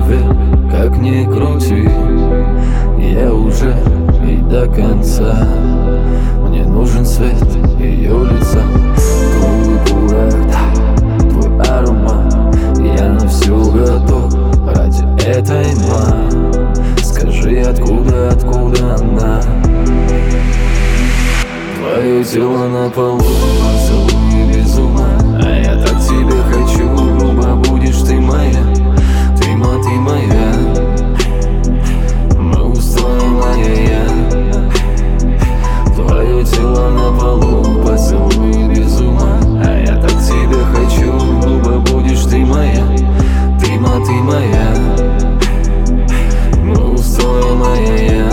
вверх, как ни крути. Я уже и до конца. Мне нужен свет ее лица, твой курок, твой аромат. Я на все готов ради этой ман. Скажи, откуда она? Твое тело на полу, поцелуй без ума. А я так тебя хочу, грубо будешь ты моя. Ты моя. Мы устроим я. Твое тело на полу, поцелуй без ума. А я так тебя хочу, грубо будешь ты моя. Ты моя. Мы устроим я.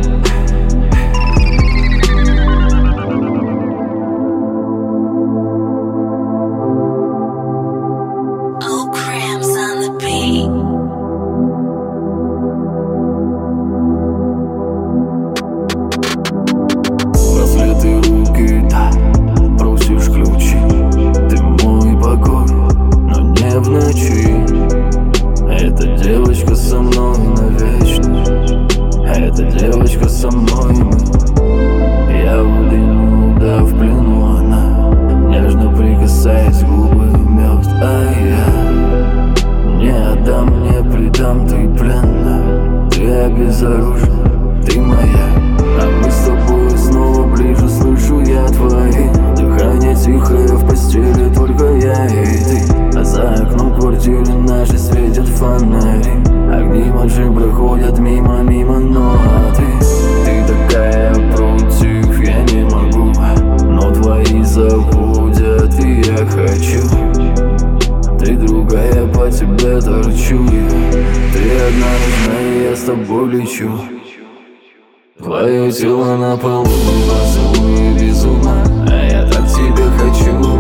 Браслеты руки, да, просишь ключи. Ты мой покой, но не в ночи. Эта девочка со мной навечно. Эта девочка со мной мы. Я в плену, да в плену она. Нежно прикасаясь, губы мед. А я не отдам, не предам, ты пленна. Ты обезоружена, ты моя. А мы с тобой снова ближе, слышу я твои. Дыхание тихое в постели, только я и ты. А за окном квартиры нашей светят фонари. Огни машин проходят мимо, но ты такая против, я не могу. Но твои заходят, и я хочу. Ты другая, по тебе торчу. Ты одна нужна, и я с тобой лечу. Твое тело на полу, поцелуй без ума. А я так тебя хочу.